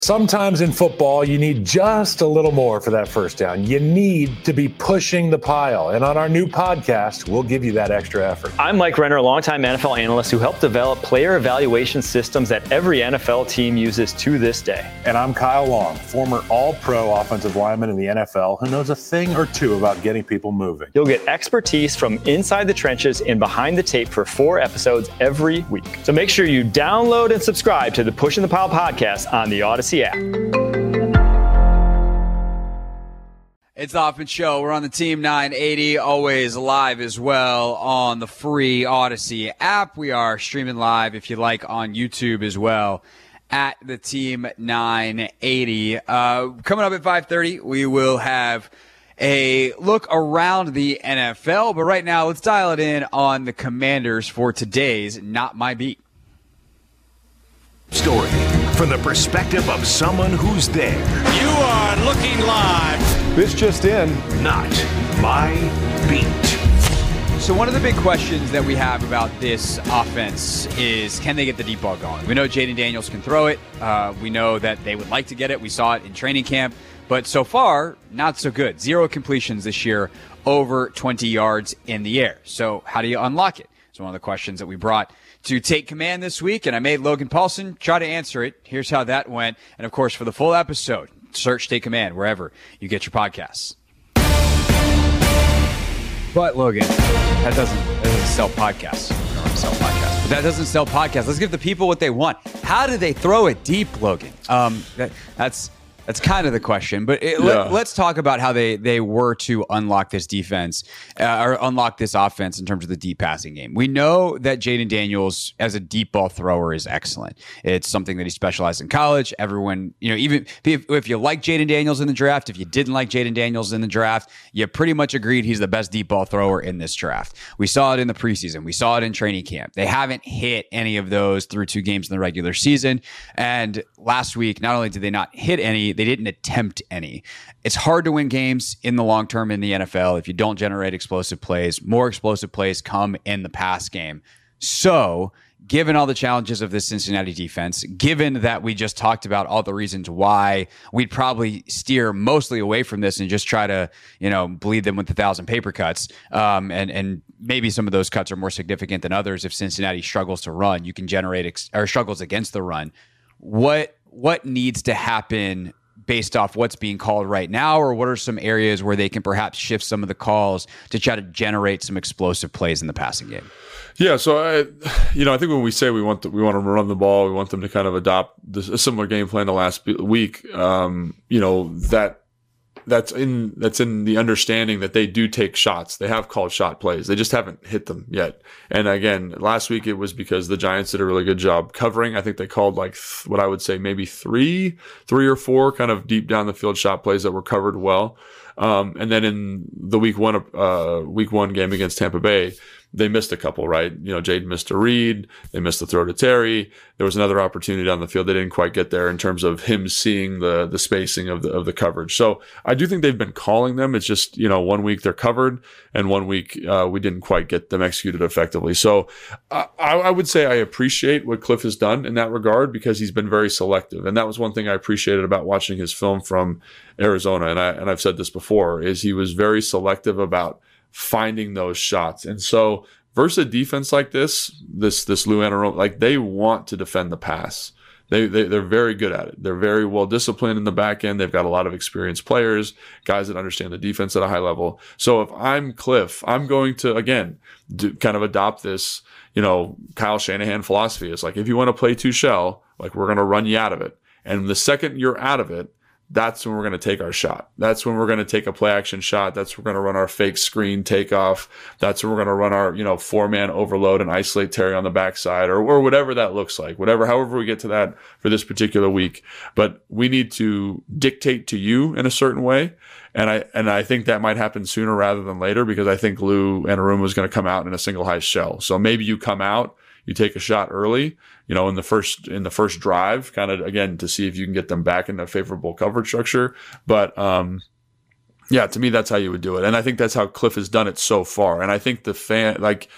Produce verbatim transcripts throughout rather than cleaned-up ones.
Sometimes in football, you need just a little more for that first down. You need to be pushing the pile. And on our new podcast, we'll give you that extra effort. I'm Mike Renner, a longtime N F L analyst who helped develop player evaluation systems that every N F L team uses to this day. And I'm Kyle Long, former all-pro offensive lineman in the N F L who knows a thing or two about getting people moving. You'll get expertise from inside the trenches and behind the tape for four episodes every week. So make sure you download and subscribe to the Pushing the Pile podcast on the Odyssey app. It's the Hoffman Show. We're on the Team nine eighty, always live as well on the free Odyssey app. We are streaming live, if you like, on YouTube as well at the Team nine eighty. Uh, coming up at five thirty, we will have a look around the N F L. But right now, let's dial it in on the Commanders for today's Not My Beat. Story from the perspective of someone who's there. You are looking live. This just in. Not My Beat. So one of the big questions that we have about this offense is, can they get the deep ball going? We know Jayden Daniels can throw it. Uh, we know that they would like to get it. We saw it in training camp. But so far, not so good. Zero completions this year, over twenty yards in the air. So how do you unlock it? It's one of the questions that we brought to take command this week, and I made Logan Paulson try to answer it. Here's how that went. And, of course, for the full episode, search Take Command wherever you get your podcasts. But, Logan, that doesn't, that doesn't sell podcasts. We don't sell podcasts. But that doesn't sell podcasts. Let's give the people what they want. How do they throw it deep, Logan? Um, that, that's... That's kind of the question, but it, yeah. let, let's talk about how they, they were to unlock this defense uh, or unlock this offense in terms of the deep passing game. We know that Jayden Daniels as a deep ball thrower is excellent. It's something that he specialized in college. Everyone, you know, even if, if you like Jayden Daniels in the draft, if you didn't like Jayden Daniels in the draft, you pretty much agreed he's the best deep ball thrower in this draft. We saw it in the preseason. We saw it in training camp. They haven't hit any of those through two games in the regular season. And last week, not only did they not hit any, they didn't attempt any. It's hard to win games in the long term in the N F L if you don't generate explosive plays. More explosive plays come in the pass game. So, given all the challenges of this Cincinnati defense, given that we just talked about all the reasons why we'd probably steer mostly away from this and just try to, you know, bleed them with a thousand paper cuts, um, and and maybe some of those cuts are more significant than others. If Cincinnati struggles to run, you can generate ex- or struggles against the run. What what needs to happen based off what's being called right now, or what are some areas where they can perhaps shift some of the calls to try to generate some explosive plays in the passing game? Yeah, so I, you know, I think when we say we want to, we want to run the ball, we want them to kind of adopt this, a similar game plan to last week. Um, you know, that that's in that's in the understanding that they do take shots. They have called shot plays. They just haven't hit them yet. And again, last week it was because the Giants did a really good job covering. I think they called like th- what I would say maybe three, three or four kind of deep down the field shot plays that were covered well. Um, and then in the week one, uh, week one game against Tampa Bay, they missed a couple, right? You know, Jade missed a read. They missed the throw to Terry. There was another opportunity on the field. They didn't quite get there in terms of him seeing the the spacing of the of the coverage. So I do think they've been calling them. It's just, you know, one week they're covered and one week uh, we didn't quite get them executed effectively. So I, I would say I appreciate what Cliff has done in that regard because he's been very selective. And that was one thing I appreciated about watching his film from Arizona. And I and I've said this before, is he was very selective about finding those shots. And so versus a defense like this, this, this Lou Anarumo, like they want to defend the pass. They, they, they're very good at it. They're very well disciplined in the back end. They've got a lot of experienced players, guys that understand the defense at a high level. So if I'm Cliff, I'm going to, again, do, kind of adopt this, you know, Kyle Shanahan philosophy. It's like, if you want to play two shell, like we're going to run you out of it. And the second you're out of it, that's when we're going to take our shot. That's when we're going to take a play action shot. That's when we're going to run our fake screen takeoff. That's when we're going to run our, you know, four man overload and isolate Terry on the backside or, or whatever that looks like, whatever, however we get to that for this particular week. But we need to dictate to you in a certain way. And I, and I think that might happen sooner rather than later because I think Lou Anarumo is going to come out in a single high shell. So maybe you come out, you take a shot early, you know, in the first, in the first drive, kind of again, to see if you can get them back in a favorable coverage structure. But, um, yeah, to me, that's how you would do it. And I think that's how Cliff has done it so far. And I think the fan, like,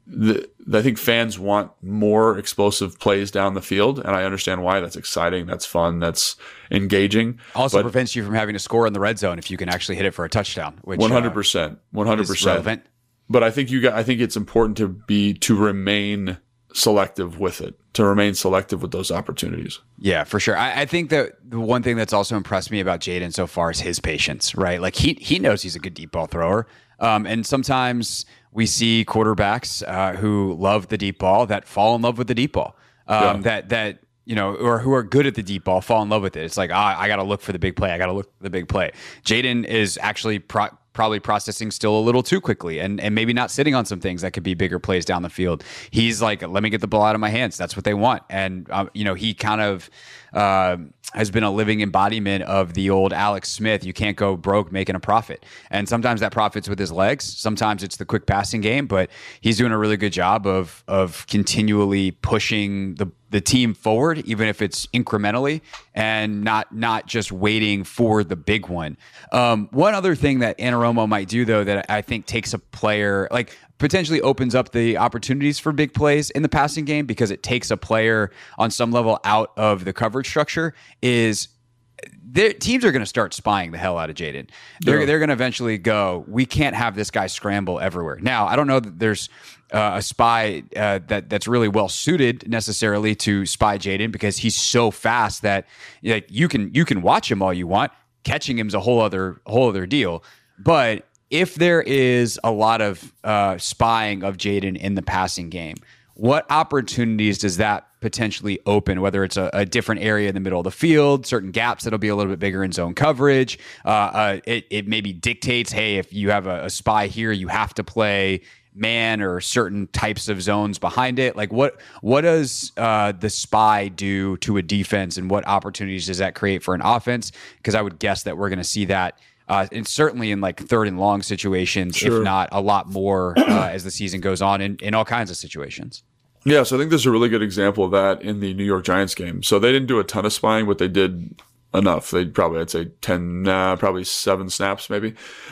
the, I think fans want more explosive plays down the field, and I understand why. That's exciting, that's fun, that's engaging. Also but prevents you from having to score in the red zone if you can actually hit it for a touchdown. Which one hundred percent, one hundred percent relevant. But I think you got. I think it's important to be to remain selective with it, to remain selective with those opportunities. Yeah, for sure. I, I think that the one thing that's also impressed me about Jayden so far is his patience, right? Like he he knows he's a good deep ball thrower. Um, and sometimes we see quarterbacks uh, who love the deep ball that fall in love with the deep ball. Um, yeah. That that you know, or who are good at the deep ball fall in love with it. It's like, ah, I got to look for the big play. I got to look for the big play. Jayden is actually pro- probably processing still a little too quickly, and and maybe not sitting on some things that could be bigger plays down the field. He's like, let me get the ball out of my hands. That's what they want. And um, you know, he kind of uh, has been a living embodiment of the old Alex Smith. You can't go broke making a profit. And sometimes that profit's with his legs. Sometimes it's the quick passing game. But he's doing a really good job of of continually pushing the the team forward, even if it's incrementally, and not not just waiting for the big one. Um, one other thing that Anaromo might do, though, that I think takes a player, like potentially opens up the opportunities for big plays in the passing game because it takes a player on some level out of the coverage structure, is their teams are going to start spying the hell out of Jayden. They're yeah. they're going to eventually go, we can't have this guy scramble everywhere. Now, I don't know that there's uh, a spy uh, that that's really well suited necessarily to spy Jayden, because he's so fast that like you can you can watch him all you want. Catching him's a whole other whole other deal. But if there is a lot of uh, spying of Jayden in the passing game, what opportunities does that potentially open, whether it's a, a different area in the middle of the field, certain gaps that'll be a little bit bigger in zone coverage? Uh, uh, it, it maybe dictates, hey, if you have a, a spy here, you have to play man or certain types of zones behind it. Like what what does uh, the spy do to a defense, and what opportunities does that create for an offense? Because I would guess that we're going to see that Uh, and certainly in like third and long situations, sure. if not a lot more uh, as the season goes on in, in all kinds of situations. Yeah, so I think there's a really good example of that in the New York Giants game. So they didn't do a ton of spying, but they did enough. They probably, I'd say ten, uh, probably seven snaps maybe.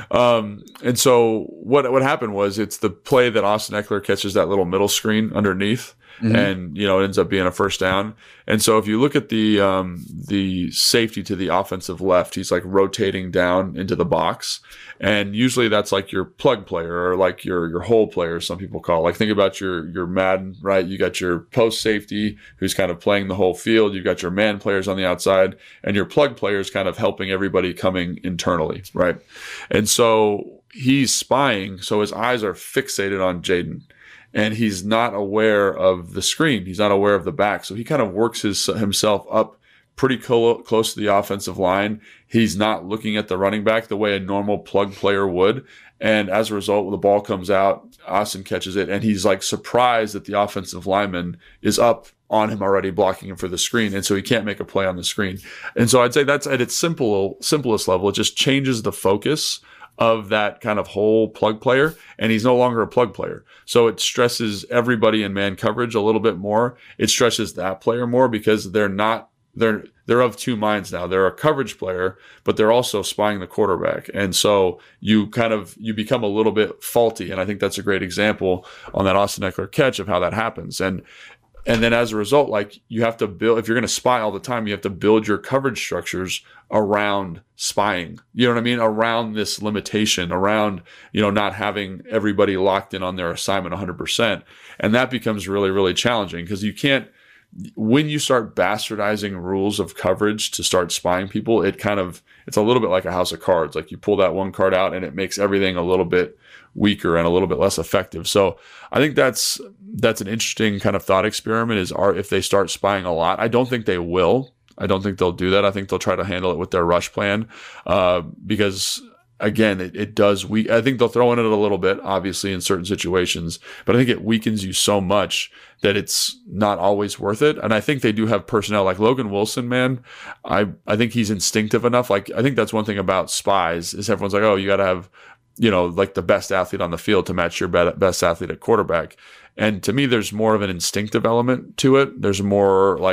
Um, and so what what happened was, it's the play that Austin Ekeler catches that little middle screen underneath. Mm-hmm. And, you know, it ends up being a first down. And so if you look at the um, the safety to the offensive left, he's like rotating down into the box. And usually that's like your plug player, or like your your hole player, some people call it. Like think about your your Madden, right? You got your post safety who's kind of playing the whole field. You've got your man players on the outside, and your plug players kind of helping everybody coming internally, right? And so he's spying, so his eyes are fixated on Jayden. And he's not aware of the screen. He's not aware of the back. So he kind of works his himself up pretty co- close to the offensive line. He's not looking at the running back the way a normal plug player would. And as a result, when the ball comes out, Austin catches it, and he's like surprised that the offensive lineman is up on him already, blocking him for the screen. And so he can't make a play on the screen. And so I'd say that's at its simple, simplest level. It just changes the focus of that kind of whole plug player, and he's no longer a plug player. So it stresses everybody in man coverage a little bit more. It stresses that player more, because they're not, they're, they're of two minds now. They're a coverage player, but they're also spying the quarterback. And so you kind of, you become a little bit faulty. And I think that's a great example on that Austin Ekeler catch of how that happens. And And then as a result, like you have to build, if you're going to spy all the time, you have to build your coverage structures around spying. You know what I mean? Around this limitation, around, you know, not having everybody locked in on their assignment one hundred percent. And that becomes really, really challenging, because you can't, when you start bastardizing rules of coverage to start spying people, it kind of, it's a little bit like a house of cards. Like you pull that one card out and it makes everything a little bit weaker and a little bit less effective. So I think that's that's an interesting kind of thought experiment, is are if they start spying a lot. I don't think they will. I don't think they'll do that. I think they'll try to handle it with their rush plan, uh, because again, it, it does we I think they'll throw in it a little bit, obviously, in certain situations, but I think it weakens you so much that it's not always worth it. And I think they do have personnel like Logan Wilson, man. I I think he's instinctive enough. Like I think that's one thing about spies, is everyone's like, oh, you got to have, you know, like the best athlete on the field to match your best athlete at quarterback. And to me, there's more of an instinctive element to it. There's more like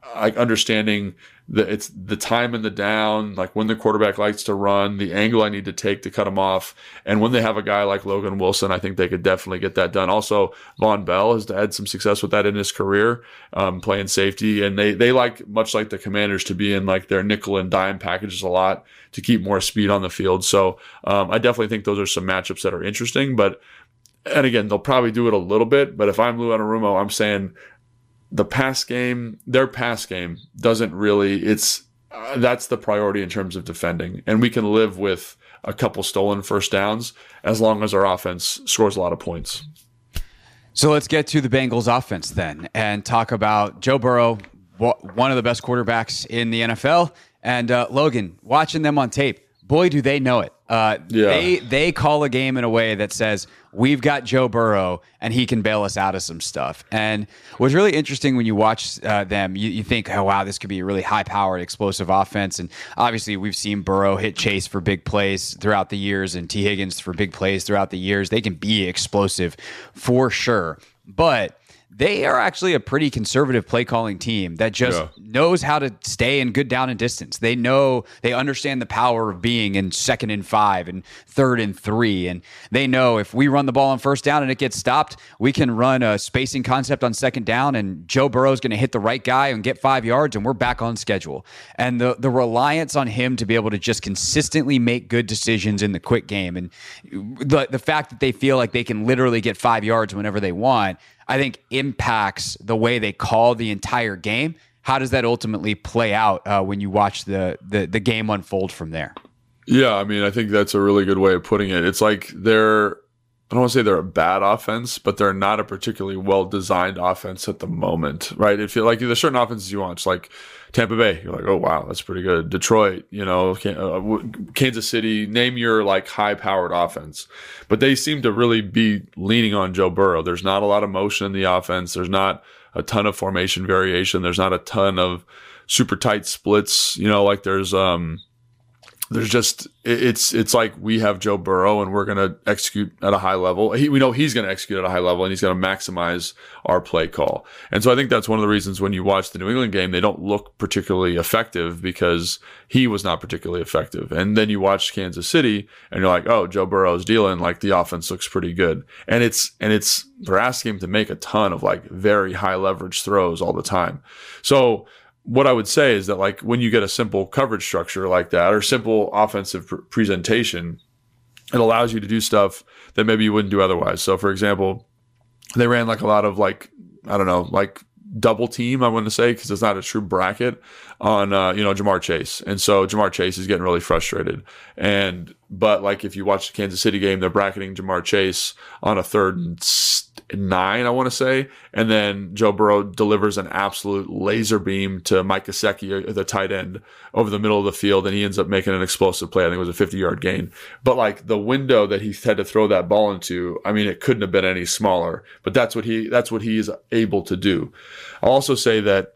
like understanding that it's the time in the down, like when the quarterback likes to run, the angle I need to take to cut him off. And when they have a guy like Logan Wilson, I think they could definitely get that done. Also, Von Bell has had some success with that in his career, um, playing safety. And they, they like, much like the Commanders, to be in like their nickel and dime packages a lot to keep more speed on the field. So um, I definitely think those are some matchups that are interesting. But, and again, they'll probably do it a little bit. But if I'm Lou Anarumo, I'm saying, the pass game, their pass game doesn't really, it's, uh, that's the priority in terms of defending. And we can live with a couple stolen first downs as long as our offense scores a lot of points. So let's get to the Bengals offense then and talk about Joe Burrow, one of the best quarterbacks in the N F L. And uh, Logan, watching them on tape, boy, do they know it. Uh, yeah. They they call a game in a way that says, we've got Joe Burrow, and he can bail us out of some stuff. And what's really interesting when you watch uh, them, you, you think, oh, wow, this could be a really high-powered, explosive offense. And obviously, we've seen Burrow hit Chase for big plays throughout the years and T. Higgins for big plays throughout the years. They can be explosive for sure. But they are actually a pretty conservative play calling team that just yeah. knows how to stay in good down and distance. They know, they understand the power of being in second and five and third and three. And they know if we run the ball on first down and it gets stopped, we can run a spacing concept on second down and Joe Burrow is going to hit the right guy and get five yards and we're back on schedule. And the, the reliance on him to be able to just consistently make good decisions in the quick game and the, the fact that they feel like they can literally get five yards whenever they want, I think impacts the way they call the entire game. How does that ultimately play out uh, when you watch the, the the game unfold from there? Yeah, I mean, I think that's a really good way of putting it. It's like they're, I don't want to say they're a bad offense, but they're not a particularly well-designed offense at the moment, right? It feels like there's certain offenses you watch, like Tampa Bay, you're like, oh, wow, that's pretty good. Detroit, you know, Kansas City, name your like high-powered offense. But they seem to really be leaning on Joe Burrow. There's not a lot of motion in the offense. There's not a ton of formation variation. There's not a ton of super tight splits, you know, like there's um there's just it's it's like we have Joe Burrow and we're going to execute at a high level. He, we know he's going to execute at a high level and he's going to maximize our play call. And so I think that's one of the reasons when you watch the New England game, they don't look particularly effective because he was not particularly effective. And then you watch Kansas City and you're like, oh, Joe Burrow's dealing, like the offense looks pretty good. And it's, and it's, they're asking him to make a ton of like very high leverage throws all the time. So what I would say is that like when you get a simple coverage structure like that or simple offensive pr- presentation, it allows you to do stuff that maybe you wouldn't do otherwise. So for example, they ran like a lot of like, I don't know, like double team, I want to say, because it's not a true bracket on, uh, you know, Jamar Chase. And so Jamar Chase is getting really frustrated. And, but like if you watch the Kansas City game, they're bracketing Jamar Chase on a third and nine, I want to say. And then Joe Burrow delivers an absolute laser beam to Mike Gesicki, the tight end, over the middle of the field. And he ends up making an explosive play. I think it was a fifty yard gain. But like the window that he had to throw that ball into, I mean, it couldn't have been any smaller, but that's what he, that's what he is able to do. I'll also say that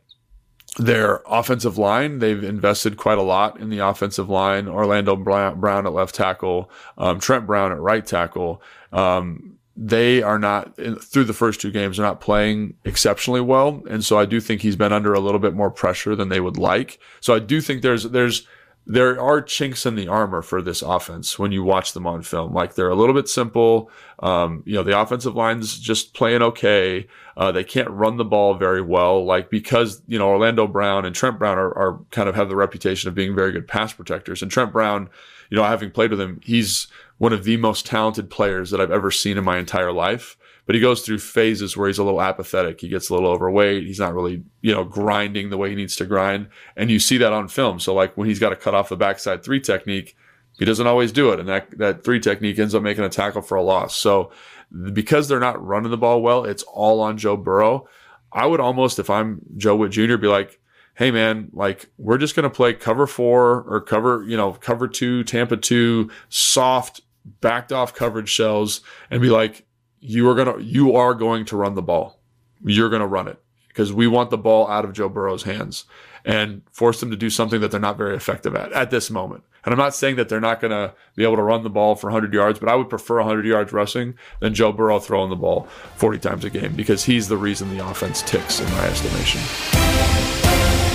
their offensive line, they've invested quite a lot in the offensive line. Orlando Brown at left tackle, um, Trent Brown at right tackle. Um, they are not, through the first two games, they're not playing exceptionally well. And so I do think he's been under a little bit more pressure than they would like. So I do think there's, there's, there are chinks in the armor for this offense when you watch them on film. Like they're a little bit simple. Um, you know, the offensive line's just playing okay. Uh, they can't run the ball very well, like because, you know, Orlando Brown and Trent Brown are, are kind of have the reputation of being very good pass protectors. And Trent Brown, you know, having played with him, he's one of the most talented players that I've ever seen in my entire life. But he goes through phases where he's a little apathetic. He gets a little overweight. He's not really, you know, grinding the way he needs to grind. And you see that on film. So like when he's got to cut off the backside three technique, he doesn't always do it. And that, that three technique ends up making a tackle for a loss. So because they're not running the ball well, it's all on Joe Burrow. I would almost, if I'm Joe Witt Junior, be like, hey man, like we're just going to play cover four or cover, you know, cover two, Tampa two, soft, backed off coverage shells and be like, you are going to, you are going to run the ball. You're going to run it because we want the ball out of Joe Burrow's hands and force them to do something that they're not very effective at at this moment. And I'm not saying that they're not going to be able to run the ball for one hundred yards, but I would prefer one hundred yards rushing than Joe Burrow throwing the ball forty times a game because he's the reason the offense ticks in my estimation.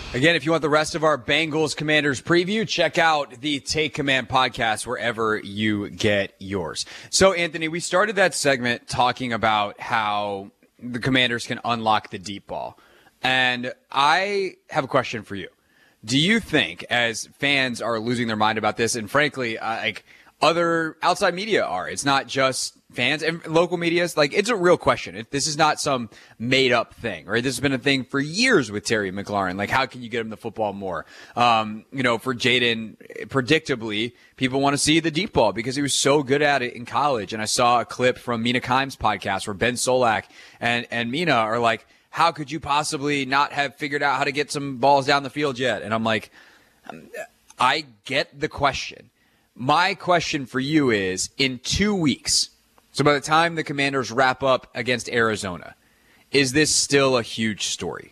Again, if you want the rest of our Bengals Commanders preview, check out the Take Command podcast wherever you get yours. So, Anthony, we started that segment talking about how the Commanders can unlock the deep ball. And I have a question for you. Do you think, as fans are losing their mind about this, and frankly, uh, like other outside media are, it's not just fans and local medias, like it's a real question. If this is not some made up thing, right? This has been a thing for years with Terry McLaurin. Like, how can you get him the football more? Um, you know, for Jayden, predictably, people want to see the deep ball because he was so good at it in college. And I saw a clip from Mina Kimes' podcast where Ben Solak and, and Mina are like, how could you possibly not have figured out how to get some balls down the field yet? And I'm like, I get the question. My question for you is, in two weeks, so by the time the Commanders wrap up against Arizona, is this still a huge story?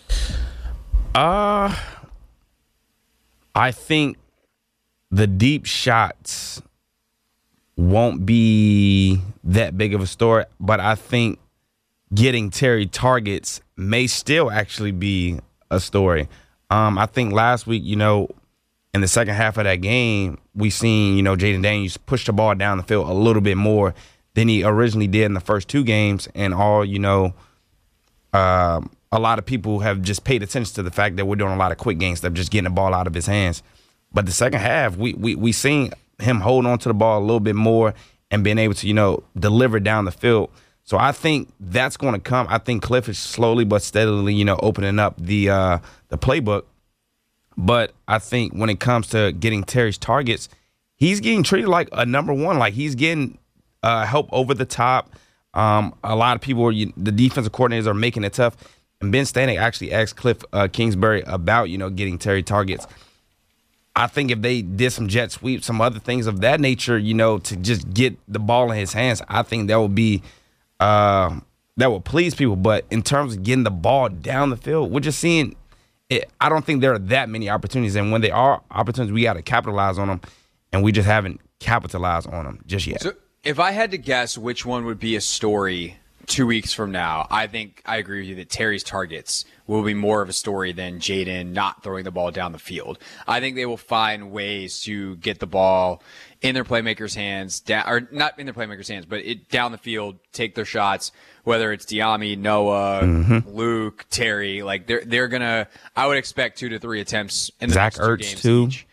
Uh, I think the deep shots won't be that big of a story, but I think getting Terry targets may still actually be a story. Um, I think last week, you know, in the second half of that game, we seen, you know, Jayden Daniels push the ball down the field a little bit more than he originally did in the first two games. And all, you know, uh, a lot of people have just paid attention to the fact that we're doing a lot of quick game stuff, just getting the ball out of his hands. But the second half, we we we seen him hold on to the ball a little bit more and being able to, you know, deliver down the field. So I think that's going to come. I think Cliff is slowly but steadily, you know, opening up the uh, the playbook. But I think when it comes to getting Terry's targets, he's getting treated like a number one. Like, he's getting uh, help over the top. Um, a lot of people, are, you, the defensive coordinators are making it tough. And Ben Stanek actually asked Cliff uh, Kingsbury about, you know, getting Terry targets. I think if they did some jet sweeps, some other things of that nature, you know, to just get the ball in his hands, I think that would be uh, that would please people. But in terms of getting the ball down the field, we're just seeing it. I don't think there are that many opportunities. And when there are opportunities, we got to capitalize on them. And we just haven't capitalized on them just yet. So if I had to guess which one would be a story two weeks from now, I think I agree with you that Terry's targets will be more of a story than Jayden not throwing the ball down the field. I think they will find ways to get the ball in their playmakers' hands, down, or not in their playmakers' hands, but it down the field, take their shots, whether it's Diami, Noah, mm-hmm. Luke, Terry. Like, they're they're going to – I would expect two to three attempts in the Zach next two Ertz games too. each.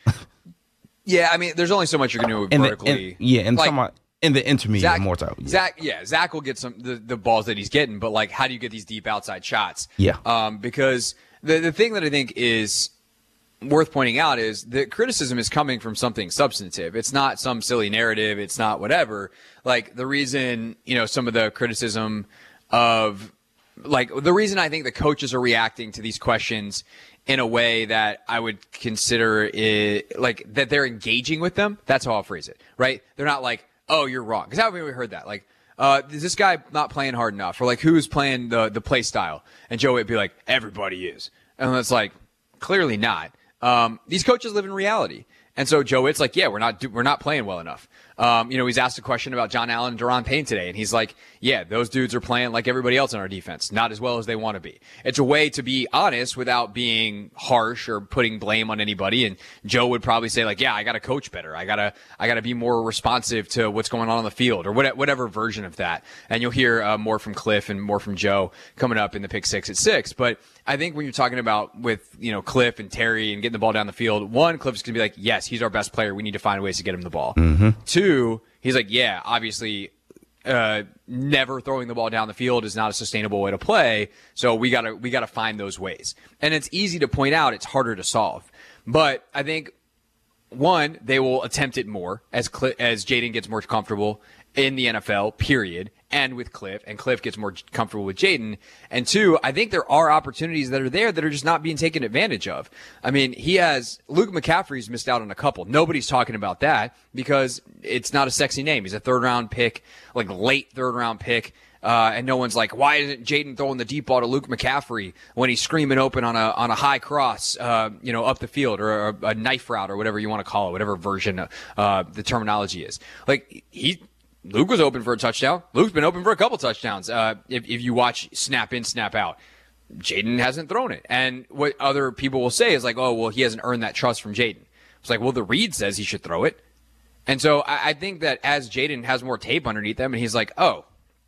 Yeah, I mean, there's only so much you're going to do vertically. And, yeah, and like, some in the intermediate Zach, more so. Yeah. Zach, yeah, Zach will get some the, the balls that he's getting, but like, how do you get these deep outside shots? Yeah. Um, because the the thing that I think is worth pointing out is that criticism is coming from something substantive. It's not some silly narrative. It's not whatever. Like, the reason, you know, some of the criticism of, like, the reason I think the coaches are reacting to these questions in a way that I would consider it, like, that they're engaging with them. That's how I'll phrase it, right? They're not like, oh, you're wrong. Because how have we heard that? Like, uh, is this guy not playing hard enough? Or like, who's playing the, the play style? And Joe would be like, everybody is. And it's like, clearly not. Um, these coaches live in reality. And so Joe Witt's like, yeah, we're not, we're not playing well enough. Um, you know, he's asked a question about John Allen and Daron Payne today, and he's like, yeah, those dudes are playing like everybody else in our defense, not as well as they want to be. It's a way to be honest without being harsh or putting blame on anybody. And Joe would probably say, like, yeah, I got to coach better. I got to, I got to be more responsive to what's going on on the field, or whatever, whatever version of that. And you'll hear uh, more from Cliff and more from Joe coming up in the Pick Six at six. But I think when you're talking about with, you know, Cliff and Terry and getting the ball down the field, one, Cliff's going to be like, yes, he's our best player. We need to find ways to get him the ball. Mm-hmm. Two, he's like, yeah, obviously, uh, never throwing the ball down the field is not a sustainable way to play. So we gotta, we gotta find those ways. And it's easy to point out. It's harder to solve. But I think, one, they will attempt it more as Cl- as Jayden gets more comfortable in the N F L, period, and with Cliff, and Cliff gets more comfortable with Jayden. And two, I think there are opportunities that are there that are just not being taken advantage of. I mean, he has, Luke McCaffrey's missed out on a couple. Nobody's talking about that because it's not a sexy name. He's a third round pick, like late third round pick. Uh, and no one's like, why isn't Jayden throwing the deep ball to Luke McCaffrey when he's screaming open on a on a high cross, uh, you know, up the field, or a, a knife route, or whatever you want to call it, whatever version uh, the terminology is. Like, he, Luke was open for a touchdown. Luke's been open for a couple touchdowns. Uh, if if you watch snap in, snap out, Jaden hasn't thrown it. And what other people will say is like, oh, well, he hasn't earned that trust from Jaden. It's like, well, the read says he should throw it. And so I, I think that as Jaden has more tape underneath him and he's like, oh,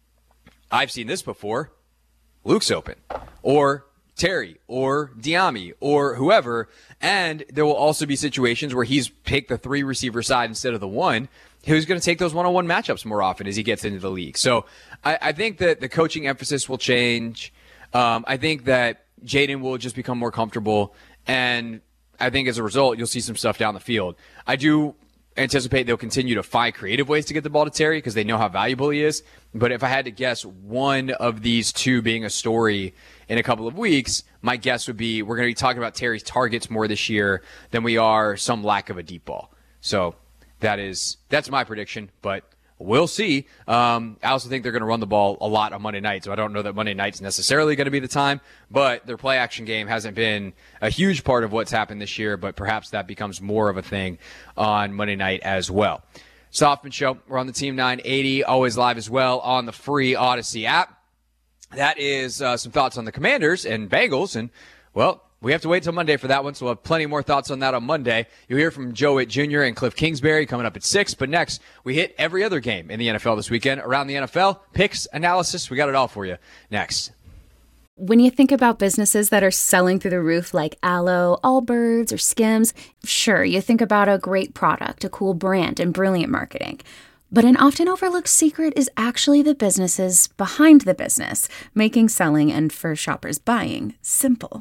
I've seen this before. Luke's open. Or Terry or Diami or whoever. And there will also be situations where he's picked the three receiver side instead of the one. Who's going to take those one-on-one matchups more often as he gets into the league. So I, I think that the coaching emphasis will change. Um, I think that Jaden will just become more comfortable. And I think as a result, you'll see some stuff down the field. I do anticipate they'll continue to find creative ways to get the ball to Terry because they know how valuable he is. But if I had to guess one of these two being a story in a couple of weeks, my guess would be we're going to be talking about Terry's targets more this year than we are some lack of a deep ball. So that is that's my prediction, but we'll see. Um, I also think they're going to run the ball a lot on Monday night, so I don't know that Monday night's necessarily going to be the time, but their play action game hasn't been a huge part of what's happened this year, but perhaps that becomes more of a thing on Monday night as well. Softman Show, we're on the Team nine eighty, always live as well on the free Odyssey app. That is uh, some thoughts on the Commanders and Bengals, and, well, we have to wait till Monday for that one, so we'll have plenty more thoughts on that on Monday. You'll hear from Joe Witt Junior and Cliff Kingsbury coming up at six. But next, we hit every other game in the N F L this weekend. Around the N F L, picks, analysis, we got it all for you. Next. When you think about businesses that are selling through the roof like Aloe, Allbirds, or Skims, sure, you think about a great product, a cool brand, and brilliant marketing. But an often overlooked secret is actually the businesses behind the business, making selling and for shoppers buying simple.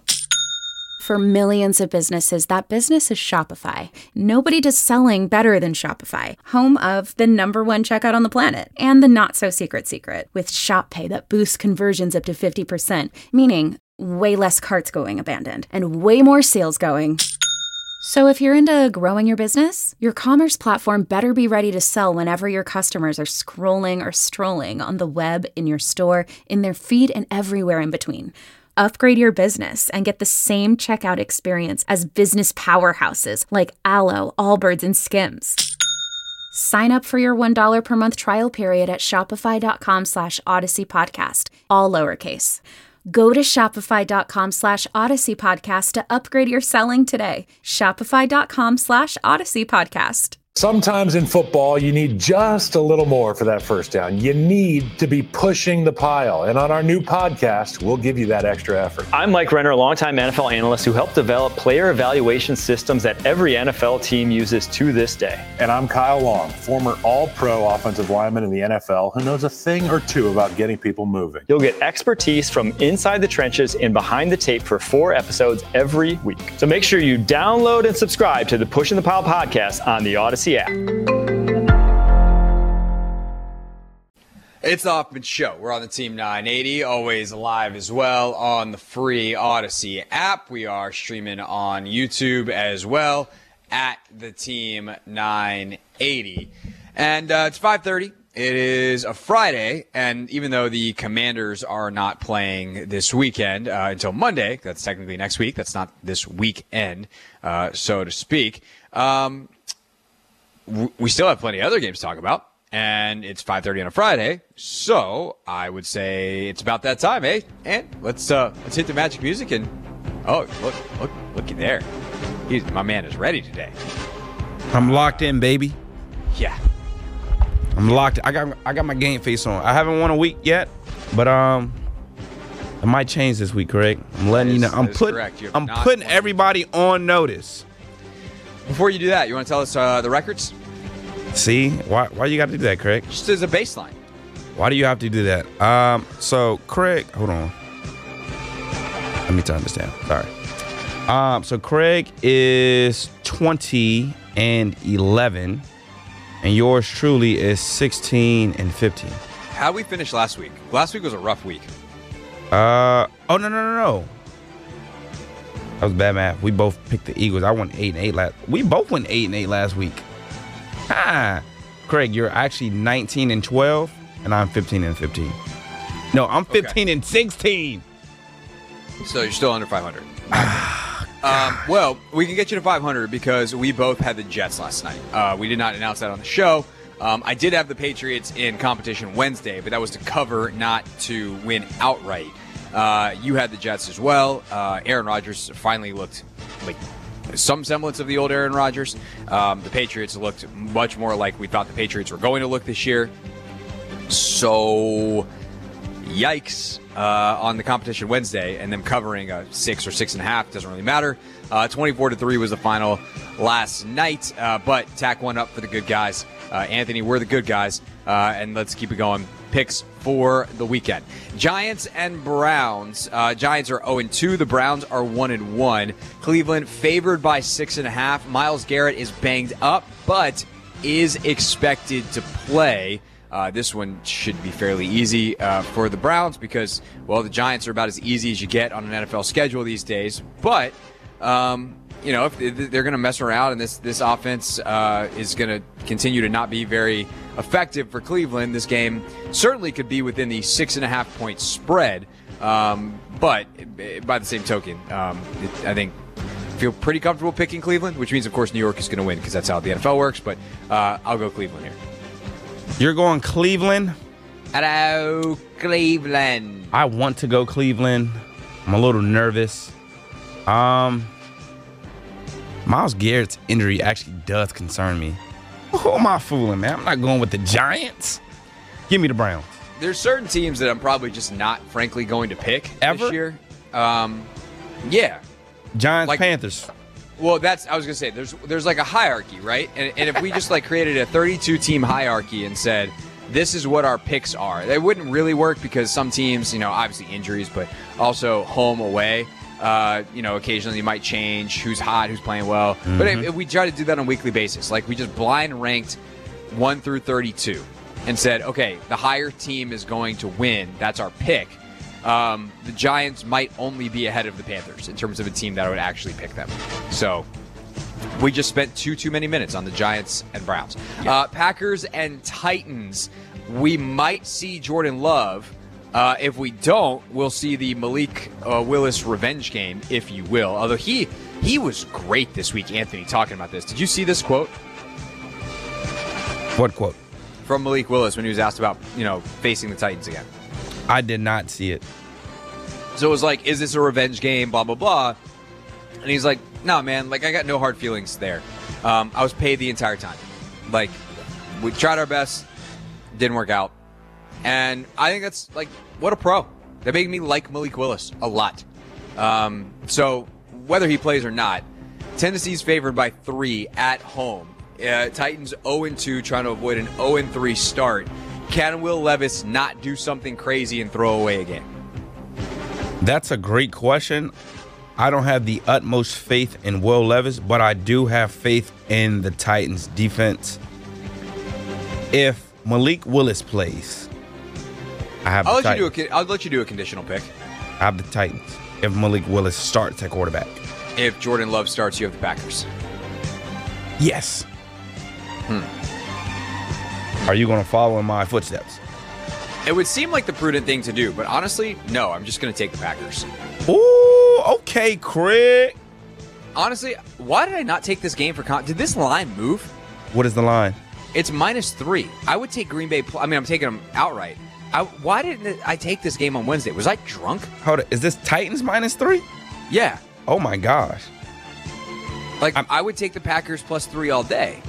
For millions of businesses, that business is Shopify. Nobody does selling better than Shopify, home of the number one checkout on the planet and the not-so-secret secret with Shop Pay that boosts conversions up to fifty percent, meaning way less carts going abandoned and way more sales going. So if you're into growing your business, your commerce platform better be ready to sell whenever your customers are scrolling or strolling on the web, in your store, in their feed, and everywhere in between. Upgrade your business and get the same checkout experience as business powerhouses like Aloe, Allbirds, and Skims. Sign up for your one dollar per month trial period at shopify.com slash Odyssey Podcast, all lowercase. Go to shopify.com slash Odyssey Podcast to upgrade your selling today. Shopify.com slash Odyssey Podcast. Sometimes in football, you need just a little more for that first down. You need to be pushing the pile. And on our new podcast, we'll give you that extra effort. I'm Mike Renner, a longtime N F L analyst who helped develop player evaluation systems that every N F L team uses to this day. And I'm Kyle Long, former all-pro offensive lineman in the N F L who knows a thing or two about getting people moving. You'll get expertise from inside the trenches and behind the tape for four episodes every week. So make sure you download and subscribe to the Pushing the Pile podcast on the Odyssey app. It's the Hoffman Show. We're on the Team nine eighty, always live as well on the free Odyssey app. We are streaming on YouTube as well at the Team nine eighty. And uh, it's five thirty. It is a Friday, and even though the Commanders are not playing this weekend uh, until Monday, that's technically next week, that's not this weekend, uh, so to speak, um, we still have plenty of other games to talk about, and it's five thirty on a Friday, so I would say it's about that time, eh? And let's uh, let's hit the magic music and oh, look, look, looky there, He's, my man is ready today. I'm locked in, baby. Yeah, I'm locked. I got I got my game face on. I haven't won a week yet, but um, it might change this week. Correct? I'm letting is, you know. I'm putting I'm putting everybody on notice. Before you do that, you want to tell us uh, the records? See, why why you got to do that, Craig? Just as a baseline. Why do you have to do that? Um, so Craig, hold on. Let me turn this down. Sorry. Um, so Craig is twenty and eleven, and yours truly is sixteen and fifteen. How'd we finish last week? Last week was a rough week. Uh oh no no no no. That was bad math. We both picked the Eagles. I won eight and eight last. We both went eight and eight last week. Ah, Craig, you're actually nineteen and twelve, and I'm fifteen and fifteen. No, I'm fifteen okay. and sixteen. So you're still under five hundred. um, well, we can get you to five hundred because we both had the Jets last night. Uh, we did not announce that on the show. Um, I did have the Patriots in competition Wednesday, but that was to cover, not to win outright. Uh, you had the Jets as well. Uh, Aaron Rodgers finally looked like some semblance of the old Aaron Rodgers. Um, the Patriots looked much more like we thought the Patriots were going to look this year. So, yikes uh, on the competition Wednesday, and them covering a six or six and a half doesn't really matter. Uh, twenty-four to three was the final last night, uh, but tack one up for the good guys. Uh, Anthony, we're the good guys, uh, and let's keep it going. Picks for the weekend. Giants and Browns. Uh, Giants are oh and two. The Browns are one and one. Cleveland favored by six and a half. Myles Garrett is banged up, but is expected to play. Uh, this one should be fairly easy uh, for the Browns because, well, the Giants are about as easy as you get on an N F L schedule these days. But, um, you know, if they're going to mess around and this, this offense uh, is going to continue to not be very effective for Cleveland, this game certainly could be within the six and a half point spread. Um, but by the same token, um, it, I think feel pretty comfortable picking Cleveland, which means, of course, New York is going to win because that's how the N F L works. But uh, I'll go Cleveland here. You're going Cleveland? Hello, Cleveland. I want to go Cleveland. I'm a little nervous. Um, Myles Garrett's injury actually does concern me. Who am I fooling, man? I'm not going with the Giants. Give me the Browns. There's certain teams that I'm probably just not, frankly, going to pick Ever? this year. Um, yeah. Giants, Like- Panthers. Well, that's I was gonna say. There's there's like a hierarchy, right? And, and if we just like created a thirty-two team hierarchy and said this is what our picks are, they wouldn't really work because some teams, you know, obviously injuries, but also home away. Uh, you know, occasionally you might change who's hot, who's playing well. Mm-hmm. But if, if we try to do that on a weekly basis, like we just blind ranked one through thirty-two and said, okay, the higher team is going to win. That's our pick. Um, the Giants might only be ahead of the Panthers in terms of a team that would actually pick them. So we just spent two too many minutes on the Giants and Browns. Uh, Packers and Titans. We might see Jordan Love. Uh, if we don't, we'll see the Malik uh, Willis revenge game, if you will. Although he he was great this week, Anthony, talking about this. Did you see this quote? What quote? From Malik Willis when he was asked about, you know, facing the Titans again. I did not see it. So it was like, is this a revenge game, blah, blah, blah. And he's like, no, man, like, I got no hard feelings there. Um, I was paid the entire time. Like, we tried our best, didn't work out. And I think that's, like, what a pro. That made me like Malik Willis a lot. Um, so whether he plays or not, Tennessee's favored by three at home. Uh, Titans oh and two, trying to avoid an oh and three start. Can Will Levis not do something crazy and throw away a game? That's a great question. I don't have the utmost faith in Will Levis, but I do have faith in the Titans defense. If Malik Willis plays, I have I'll the let you Titans. do a, I'll let you do a conditional pick. I have the Titans. If Malik Willis starts at quarterback. If Jordan Love starts, you have the Packers. Yes. Hmm. Are you going to follow in my footsteps? It would seem like the prudent thing to do, but honestly, no. I'm just going to take the Packers. Ooh, okay, Craig. Honestly, why did I not take this game for con- Did this line move? What is the line? It's minus three. I would take Green Bay. Pl- I mean, I'm taking them outright. I, why didn't I take this game on Wednesday? Was I drunk? Hold it. Is this Titans minus three? Yeah. Oh, my gosh. Like, I'm- I would take the Packers plus three all day.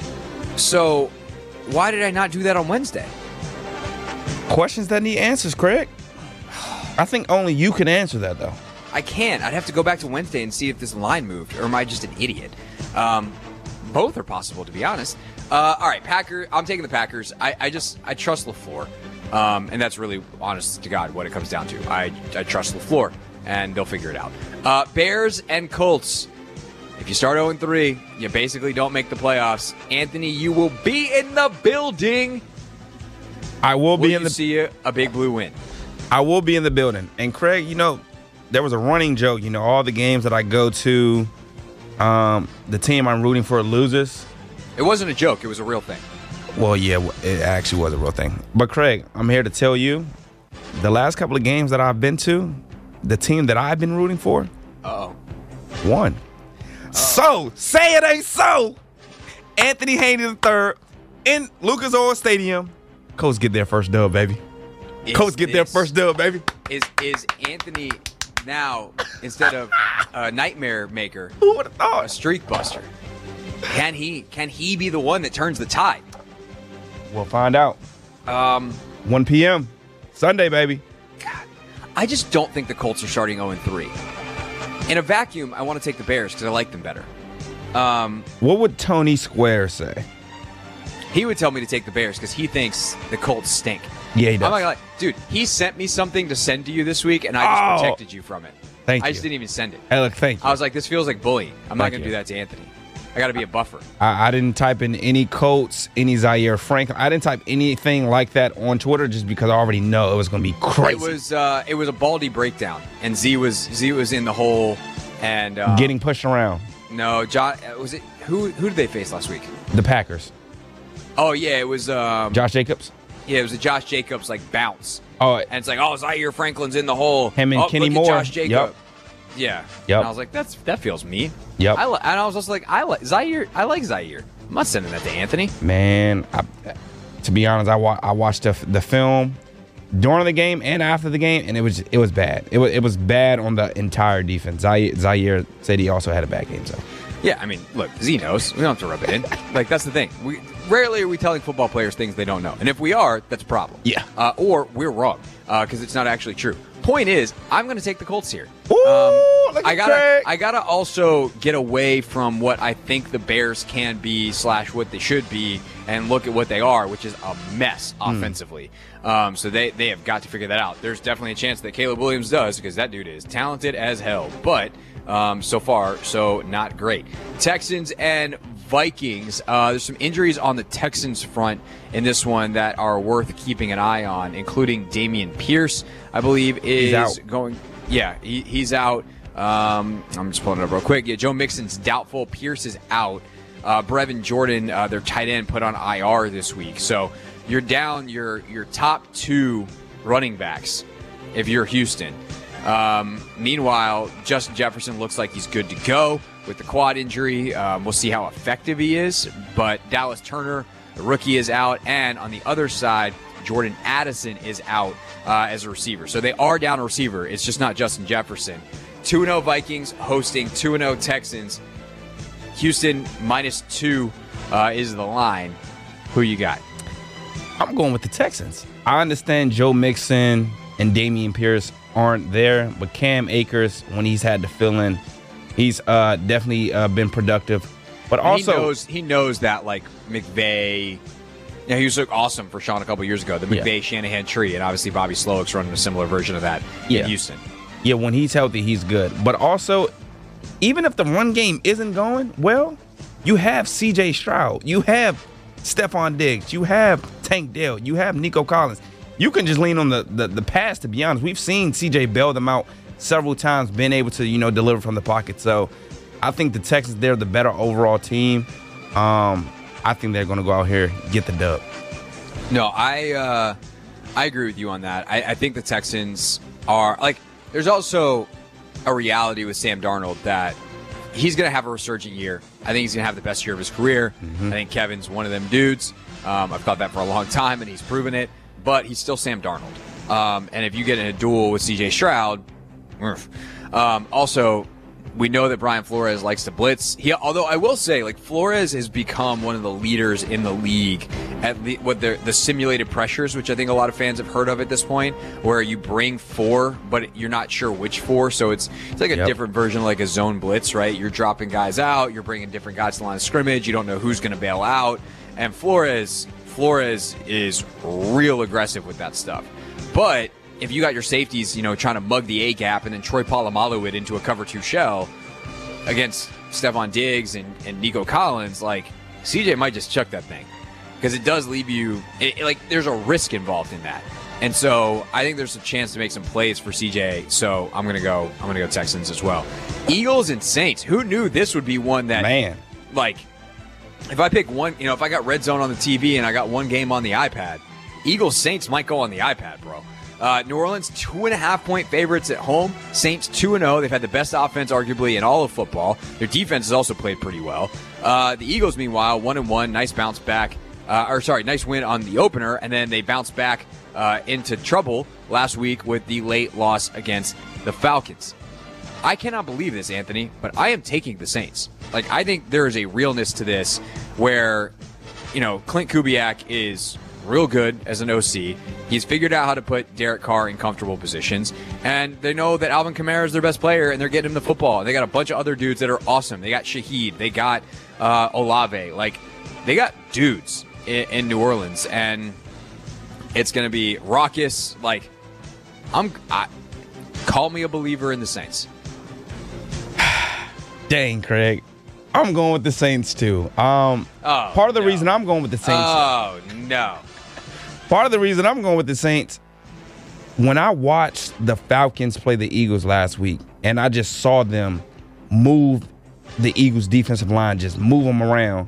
So, why did I not do that on Wednesday? Questions that need answers, Craig. I think only you can answer that, though. I can't. I'd have to go back to Wednesday and see if this line moved, or am I just an idiot? Um, both are possible, to be honest. Uh, all right, Packer. I'm taking the Packers. I, I just I trust LaFleur, um, and that's really, honest to God, what it comes down to. I I trust LaFleur, and they'll figure it out. Uh, Bears and Colts. If you start oh and three, you basically don't make the playoffs. Anthony, you will be in the building. I will be will in you the see a, a big blue win. I will be in the building. And Craig, you know, there was a running joke. You know, all the games that I go to, um, the team I'm rooting for loses. It wasn't a joke. It was a real thing. Well, yeah, it actually was a real thing. But Craig, I'm here to tell you, the last couple of games that I've been to, the team that I've been rooting for, Uh-oh. won. So, say it ain't so. Anthony Haney the third in Lucas Oil Stadium. Colts get their first dub, baby. Is Colts get their this- first dub, baby. is is Anthony now, instead of a nightmare maker, Who would have thought? a streak buster? Can he can he be the one that turns the tide? We'll find out. Um, one p.m. Sunday, baby. God, I just don't think the Colts are starting oh and three. In a vacuum, I want to take the Bears because I like them better. Um, What would Tony Square say? he would tell me to take the Bears because he thinks the Colts stink. Yeah, he does. I'm like, dude, he sent me something to send to you this week, and I just Oh. protected you from it. Thank I you. just didn't even send it. Hey, look, thank you. I was like, this feels like bullying. I'm not Thank going to you. do that to Anthony. I got to be a buffer. I, I didn't type in any Colts, any Zaire Franklin. I didn't type anything like that on Twitter just because I already know it was going to be crazy. It was uh, it was a Baldy breakdown, and Z was Z was in the hole, and uh, Getting pushed around. no, John was it who who did they face last week? The Packers. Oh yeah, it was um, Josh Jacobs. yeah, it was a Josh Jacobs like bounce, Oh, and it's like, oh, Zaire Franklin's in the hole. Him and oh, Kenny look Moore. At Josh Jacobs. Yep. Yeah. Yep. And I was like, that's that feels mean. Yep. I li- and I was just like, I like Zaire. I like Zaire. I'm not sending that to Anthony. man, I, to be honest, I, wa- I watched the, the film during the game and after the game, and it was it was bad. It was it was bad on the entire defense. Zaire, Zaire said he also had a bad game, so. Yeah, I mean, look, Z knows. We don't have to rub it in. Like, that's the thing. We rarely are we telling football players things they don't know, and if we are, that's a problem. Yeah. Uh, or we're wrong because uh, it's not actually true. Point is, I'm going to take the Colts here. Ooh, Um, look I at gotta, Craig. I gotta also get away from what I think the Bears can be slash what they should be, and look at what they are, which is a mess offensively. Um, so they they have got to figure that out. There's definitely a chance that Caleb Williams does because that dude is talented as hell, but um, so far so not great. Texans and Vikings. Uh, there's some injuries on the Texans front in this one that are worth keeping an eye on, including Dameon Pierce, I believe, is out. going. Yeah, he, he's out. Um, I'm just pulling it up real quick. Yeah, Joe Mixon's doubtful. Pierce is out. Uh, Brevin Jordan, uh, their tight end, put on I R this week. So you're down your your top two running backs if you're Houston. Um, meanwhile, Justin Jefferson looks like he's good to go with the quad injury. Um, we'll see how effective he is. But Dallas Turner, the rookie, is out. And on the other side, Jordan Addison is out uh, as a receiver. So they are down a receiver. It's just not Justin Jefferson. two and oh Vikings hosting two and oh Texans. Houston minus two uh, is the line. Who you got? I'm going with the Texans. I understand Joe Mixon and Dameon Pierce aren't there, but Cam Akers, when he's had to fill in, he's uh, definitely uh, been productive. But also, he knows, he knows that, like, McVay, yeah, he was so awesome for Sean a couple years ago, the Yeah. McVay-Shanahan tree, and obviously Bobby Slowick's running a similar version of that Yeah. in Houston. yeah, when he's healthy, he's good. But also, even if the run game isn't going well, you have C J Stroud, you have Stephon Diggs, you have Tank Dell, you have Nico Collins. You can just lean on the, the, the pass, to be honest. We've seen C J bail them out several times, been able to, you know, deliver from the pocket. So I think the Texans, they're the better overall team. Um, I think they're going to go out here, get the dub. No, I uh, I agree with you on that. I, I think the Texans are, like, there's also a reality with Sam Darnold that he's going to have a resurgent year. I think he's going to have the best year of his career. Mm-hmm. I think Kevin's one of them dudes. Um, I've thought that for a long time, and he's proven it. But he's still Sam Darnold. Um, and if you get in a duel with C J Stroud, um, also, we know that Brian Flores likes to blitz. He, although I will say, like, Flores has become one of the leaders in the league at le- what the the simulated pressures, which I think a lot of fans have heard of at this point, where you bring four, but you're not sure which four. So it's it's like a Yep. different version, like a zone blitz, right? You're dropping guys out, you're bringing different guys to the line of scrimmage. You don't know who's going to bail out, and Flores Flores is real aggressive with that stuff. But if you got your safeties, you know, trying to mug the A gap and then Troy Polamalu it into a cover two shell against Stephon Diggs and, and Nico Collins, like, C J might just chuck that thing because it does leave you it, it, like there's a risk involved in that. And so I think there's a chance to make some plays for C J. So I'm gonna go. I'm gonna go Texans as well. Eagles and Saints. Who knew this would be one that Man. like if I pick one, you know, if I got Red Zone on the T V and I got one game on the iPad, Eagles Saints might go on the iPad, bro. Uh, New Orleans, two and a half point favorites at home. Saints, two and oh. They've had the best offense, arguably, in all of football. Their defense has also played pretty well. Uh, the Eagles, meanwhile, one and one. Nice bounce back. Uh, or, sorry, nice win on the opener. And then they bounce back uh, into trouble last week with the late loss against the Falcons. I cannot believe this, Anthony, but I am taking the Saints. Like, I think there is a realness to this where, you know, Clint Kubiak is real good as an O C. He's figured out how to put Derek Carr in comfortable positions, and they know that Alvin Kamara is their best player, and they're getting him the football. And they got a bunch of other dudes that are awesome. They got Shaheed. They got uh, Olave. Like, they got dudes in, in New Orleans, and it's going to be raucous. Like, I'm I, call me a believer in the Saints. Dang, Craig. I'm going with the Saints, too. Um, oh, part of the no. reason I'm going with the Saints. Oh, no. Part of the reason I'm going with the Saints, when I watched the Falcons play the Eagles last week, and I just saw them move the Eagles' defensive line, just move them around,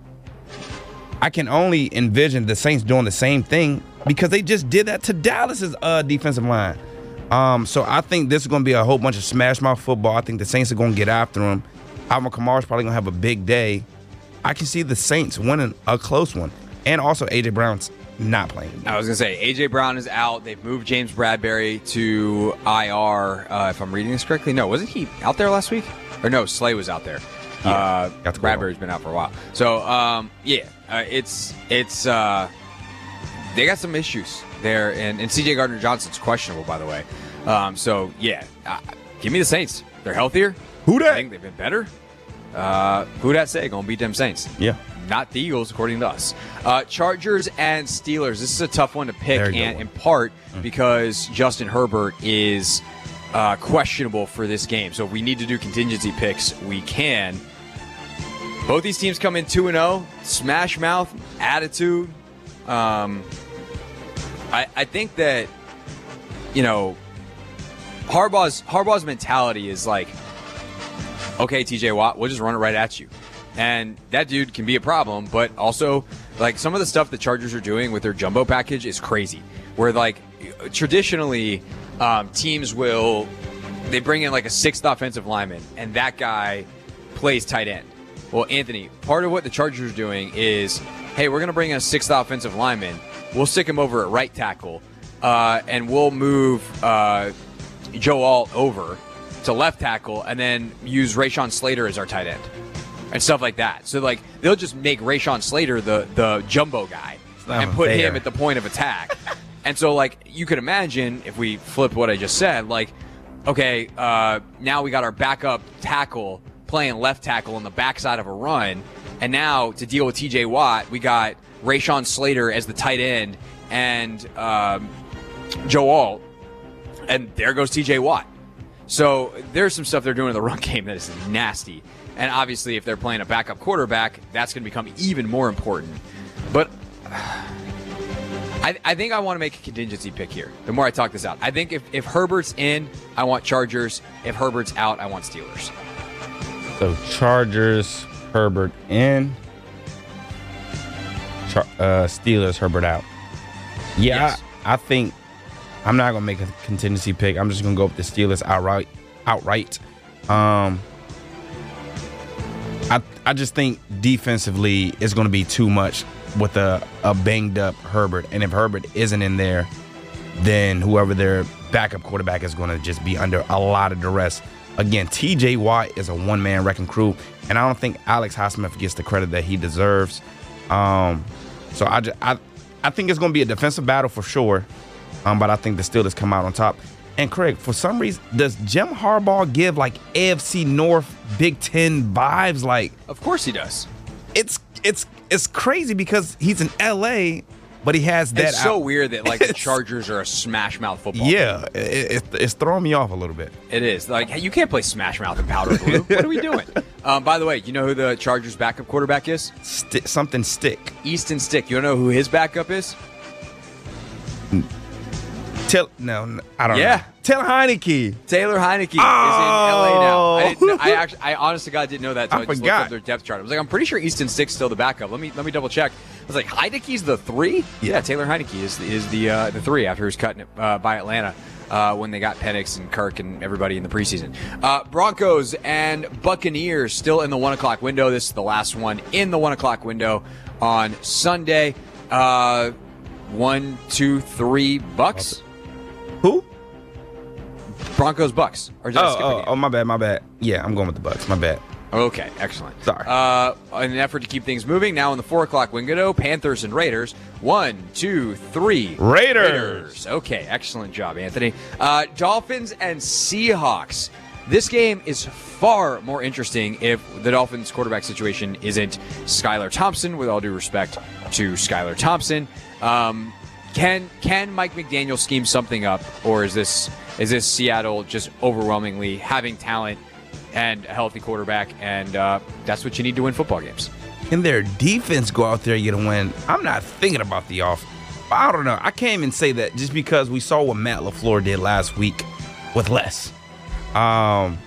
I can only envision the Saints doing the same thing because they just did that to Dallas's uh, defensive line. Um, so I think this is going to be a whole bunch of smash mouth football. I think the Saints are going to get after them. Alvin Kamara's probably going to have a big day. I can see the Saints winning a close one. And also A J. Brown's not playing. I was going to say, A J. Brown is out. They've moved James Bradbury to I R, uh, if I'm reading this correctly. No, wasn't he out there last week? Or no, Slay was out there. Yeah, uh, Bradbury's been out for a while. So, um, yeah, uh, it's, it's uh, they got some issues there. And, and C J. Gardner-Johnson's questionable, by the way. Um, so, yeah, uh, give me the Saints. They're healthier. Who dat? I think they've been better. Uh, who dat say? Gonna beat them Saints. Yeah. Not the Eagles, according to us. Uh, Chargers and Steelers. This is a tough one to pick, and one. in part mm. because Justin Herbert is uh, questionable for this game. So if we need to do contingency picks, we can. Both these teams come in two and oh. Smash mouth, attitude. Um, I, I think that, you know, Harbaugh's Harbaugh's mentality is like, okay, T J Watt, we'll just run it right at you. And that dude can be a problem, but also, like, some of the stuff the Chargers are doing with their jumbo package is crazy. Where, like, traditionally, um, teams will, they bring in, like, a sixth offensive lineman, and that guy plays tight end. Well, Anthony, part of what the Chargers are doing is, hey, we're going to bring in a sixth offensive lineman. We'll stick him over at right tackle, uh, and we'll move uh, Joe Alt over to left tackle, and then use Rashawn Slater as our tight end. And stuff like that. So, like, they'll just make Rashawn Slater the, the jumbo guy and put fair. him at the point of attack. And so, like, you could imagine, if we flip what I just said, like, okay, uh, now we got our backup tackle playing left tackle on the backside of a run. And now, to deal with T J Watt, we got Rashawn Slater as the tight end and um, Joe Alt. And there goes T J Watt. So there's some stuff they're doing in the run game that is nasty. And obviously, if they're playing a backup quarterback, that's going to become even more important. But I, I think I want to make a contingency pick here. The more I talk this out, I think if, if Herbert's in, I want Chargers. If Herbert's out, I want Steelers. So Chargers, Herbert in. Char- uh, Steelers, Herbert out. Yeah, Yes. I, I think I'm not going to make a contingency pick. I'm just going to go with the Steelers outright. Outright. Um... I, I just think defensively it's going to be too much with a, a banged up Herbert. And if Herbert isn't in there, then whoever their backup quarterback is going to just be under a lot of duress. Again, T J Watt is a one-man wrecking crew, and I don't think Alex Highsmith gets the credit that he deserves. Um, so I, just, I, I think it's going to be a defensive battle for sure, um, but I think the Steelers come out on top. And Craig, for some reason, does Jim Harbaugh give like A F C North, Big Ten vibes? Like, Of course he does. it's it's it's crazy because he's in L A, but he has that. It's so out- weird that, like, the Chargers are a smash mouth football Yeah, team. it, it, it's throwing me off a little bit. It is. Like, hey, you can't play smash mouth and powder blue. What are we doing? Um, by the way, you know who the Chargers backup quarterback is? Sti- something stick. Easton Stick. You know who his backup is? Tell no, no, I don't Yeah. know. Tell Heineke. Taylor Heineke is in Oh. L A now. I, didn't, I actually, I honest to God didn't know that until I I, just forgot. looked up their depth chart. I was like, I'm pretty sure Easton Stick's still the backup. Let me let me double check. I was like, Heineke's the three? Yeah. Yeah, Taylor Heineke is is the uh, the three after he was cutting it uh, by Atlanta uh, when they got Penix and Kirk and everybody in the preseason. Uh, Broncos and Buccaneers still in the one o'clock window. This is the last one in the one o'clock window on Sunday. Uh, one, two, three Bucks. Who? Broncos Bucks. Or did I Oh, skip a oh, game? oh, my bad, my bad. Yeah, I'm going with the Bucks. My bad. Okay, excellent. Sorry. Uh, in an effort to keep things moving, now in the four o'clock window, Panthers and Raiders. One, two, three. Raiders. Raiders. Okay, excellent job, Anthony. Uh, Dolphins and Seahawks. This game is far more interesting if the Dolphins quarterback situation isn't Skylar Thompson, with all due respect to Skylar Thompson. Um, can can Mike McDaniel scheme something up, or is this is this Seattle just overwhelmingly having talent and a healthy quarterback, and uh, that's what you need to win football games? Can their defense go out there and get a win? I'm not thinking about the off. I don't know. I can't even say that just because we saw what Matt LaFleur did last week with less. Um,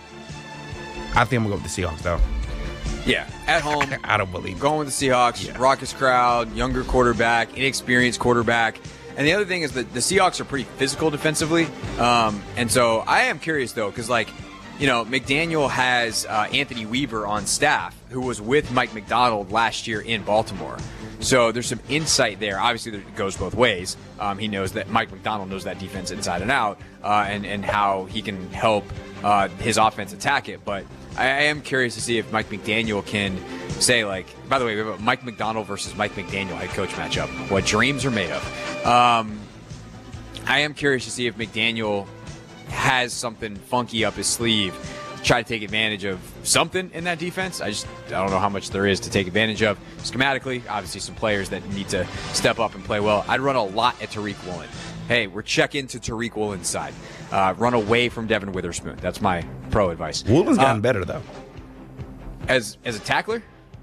I think I'm going to go with the Seahawks, though. Yeah, at home. I don't believe it. Going with the Seahawks, Yeah. raucous crowd, younger quarterback, inexperienced quarterback. And the other thing is that the Seahawks are pretty physical defensively. Um, and so I am curious, though, because, like, you know, McDaniel has uh, Anthony Weaver on staff, who was with Mike McDonald last year in Baltimore. So there's some insight there. Obviously, it goes both ways. Um, he knows that Mike McDonald knows that defense inside and out, uh, and, and how he can help uh, his offense attack it. But I, I am curious to see if Mike McDaniel can say, like, by the way, we have a Mike McDonald versus Mike McDaniel head coach matchup. What dreams are made of. Um, I am curious to see if McDaniel has something funky up his sleeve to try to take advantage of something in that defense. I just I don't know how much there is to take advantage of. Schematically, obviously some players that need to step up and play well. I'd run a lot at Tariq Woolen. Hey, we're checking to Tariq Woolen's side. Uh, run away from Devin Witherspoon. That's my pro advice. Woolen's gotten uh, better, though. As as a tackler?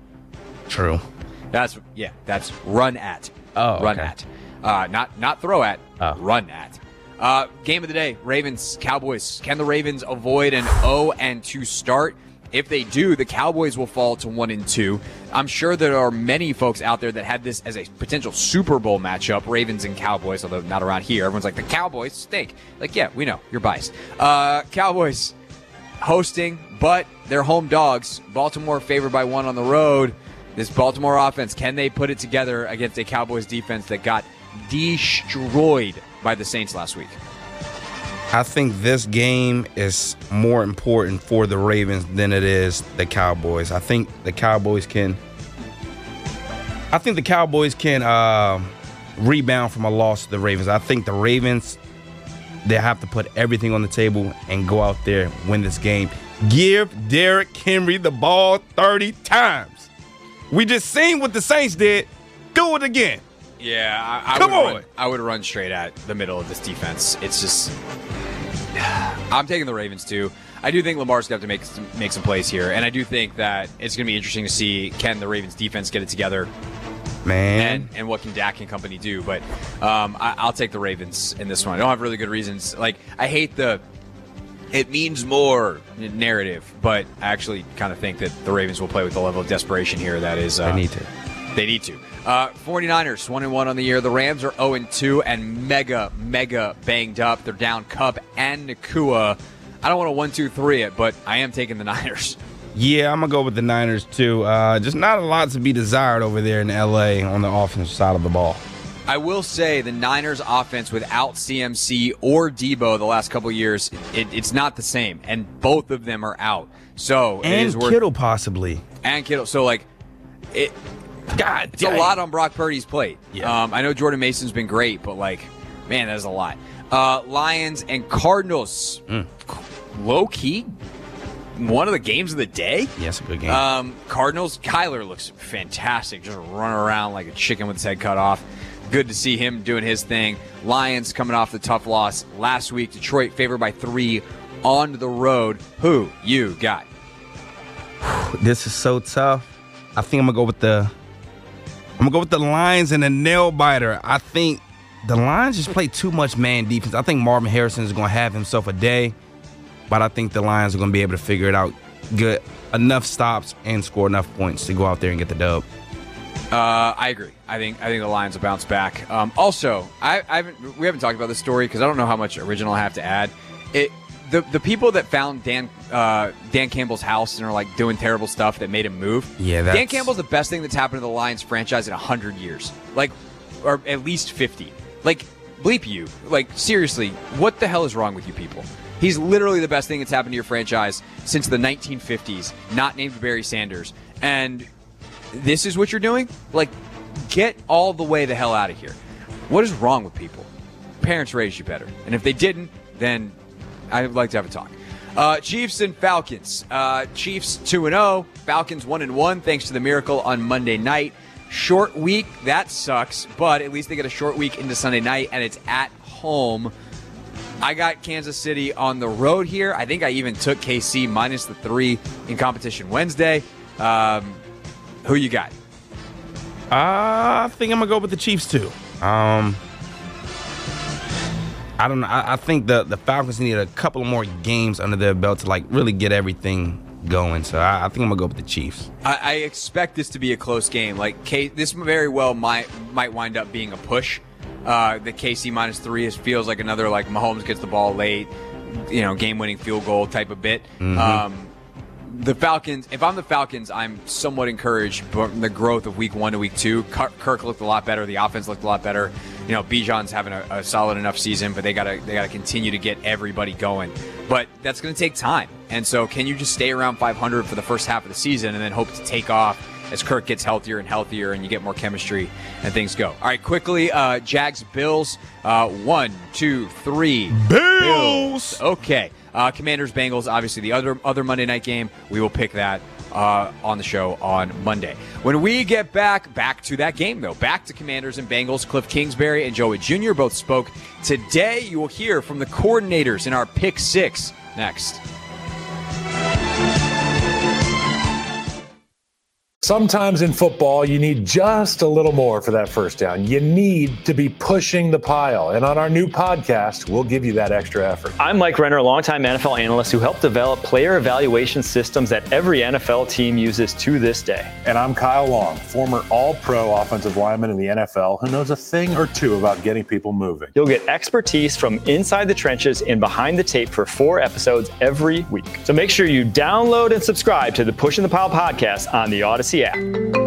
True. That's yeah, that's run at. Oh, run okay. at. Uh, not not throw at, Oh. run at. Uh, game of the day, Ravens, Cowboys. Can the Ravens avoid an oh and two start? If they do, the Cowboys will fall to one and two. I'm sure there are many folks out there that had this as a potential Super Bowl matchup, Ravens and Cowboys, although not around here. Everyone's like, the Cowboys stink. Like, yeah, we know. You're biased. Uh, Cowboys hosting, but they're home dogs. Baltimore favored by one on the road. This Baltimore offense, can they put it together against a Cowboys defense that got destroyed by the Saints last week? I think this game is more important for the Ravens than it is the Cowboys. I think the Cowboys can I think the Cowboys can uh, rebound from a loss to the Ravens. I think the Ravens, they have to put everything on the table and go out there and win this game. Give Derrick Henry the ball thirty times. We just seen what the Saints did. Do it again. Yeah, I, I Come would on. Run, I would run straight at the middle of this defense. It's just, I'm taking the Ravens too. I do think Lamar's going to have to make some, make some plays here, and I do think that it's going to be interesting to see, can the Ravens defense get it together, Man. and and what can Dak and company do. But um, I, I'll take the Ravens in this one. I don't have really good reasons. Like, I hate the it means more narrative, but I actually kind of think that the Ravens will play with the level of desperation here that is uh, They need to. They need to. Uh, 49ers, one and one on the year. The Rams are oh and two and mega, mega banged up. They're down Kupp and Nakua. I don't want to one, two, three it, but I am taking the Niners. Yeah, I'm going to go with the Niners, too. Uh, just not a lot to be desired over there in L A on the offensive side of the ball. I will say the Niners offense without C M C or Debo the last couple of years, it, it's not the same, and both of them are out. So it And is worth, Kittle, possibly. and Kittle. So like, it. God, It's a lot on Brock Purdy's plate. Yeah. Um, I know Jordan Mason's been great, but like, man, that is a lot. Uh, Lions and Cardinals, Mm. low key, one of the games of the day. Yes, a good game. Um, Cardinals, Kyler looks fantastic, just running around like a chicken with his head cut off. Good to see him doing his thing. Lions coming off the tough loss last week. Detroit favored by three on the road. Who you got? This is so tough. I think I'm gonna go with the. I'm gonna go with the Lions and the nail biter. I think the Lions just play too much man defense. I think Marvin Harrison is gonna have himself a day, but I think the Lions are gonna be able to figure it out. Good enough stops and score enough points to go out there and get the dub. Uh, I agree. I think I think the Lions will bounce back. Um, also, I, I haven't we haven't talked about this story because I don't know how much original I have to add. It the the people that found Dan uh, Dan Campbell's house and are like doing terrible stuff that made him move. Yeah, that's... Dan Campbell's the best thing that's happened to the Lions franchise in a hundred years, like, or at least fifty. Like, bleep you. Like, seriously, what the hell is wrong with you people? He's literally the best thing that's happened to your franchise since the nineteen fifties, not named Barry Sanders. And this is what you're doing? Like, get all the way the hell out of here. What is wrong with people? Parents raised you better. And if they didn't, then I'd like to have a talk. Uh, Chiefs and Falcons. Uh, Chiefs two and oh. Falcons one and one thanks to the miracle on Monday night. Short week. That sucks. But at least they get a short week into Sunday night, and it's at home. I got Kansas City on the road here. I think I even took K C minus the three in Competition Wednesday. Um, who you got? Uh, I think I'm going to go with the Chiefs, too. Um, I don't know. I, I think the, the Falcons need a couple more games under their belt to, like, really get everything going. So I, I think I'm going to go with the Chiefs. I, I expect this to be a close game. Like, K, this very well might might wind up being a push. Uh, the K C minus three is, feels like another, like, Mahomes gets the ball late, you know, game-winning field goal type of bit. Mm-hmm. Um, the Falcons, if I'm the Falcons, I'm somewhat encouraged from the growth of week one to week two. Kirk looked a lot better. The offense looked a lot better. You know, Bijan's having a, a solid enough season, but they gotta they gotta continue to get everybody going. But that's going to take time. And so, can you just stay around five hundred for the first half of the season and then hope to take off as Kirk gets healthier and healthier and you get more chemistry and things go? All right, quickly, uh, Jags Bills. Uh, one, two, three. Bills. Bills. Okay. Uh, Commanders Bengals. Obviously, the other other Monday night game. We will pick that uh, on the show on Monday. When we get back, back to that game though, back to Commanders and Bengals. Cliff Kingsbury and Joey Junior both spoke today. You will hear from the coordinators in our Pick Six next. Sometimes in football, you need just a little more for that first down. You need to be pushing the pile. And on our new podcast, we'll give you that extra effort. I'm Mike Renner, a longtime N F L analyst who helped develop player evaluation systems that every N F L team uses to this day. And I'm Kyle Long, former all-pro offensive lineman in the N F L who knows a thing or two about getting people moving. You'll get expertise from inside the trenches and behind the tape for four episodes every week. So make sure you download and subscribe to the Pushing the Pile podcast on the Odyssey app.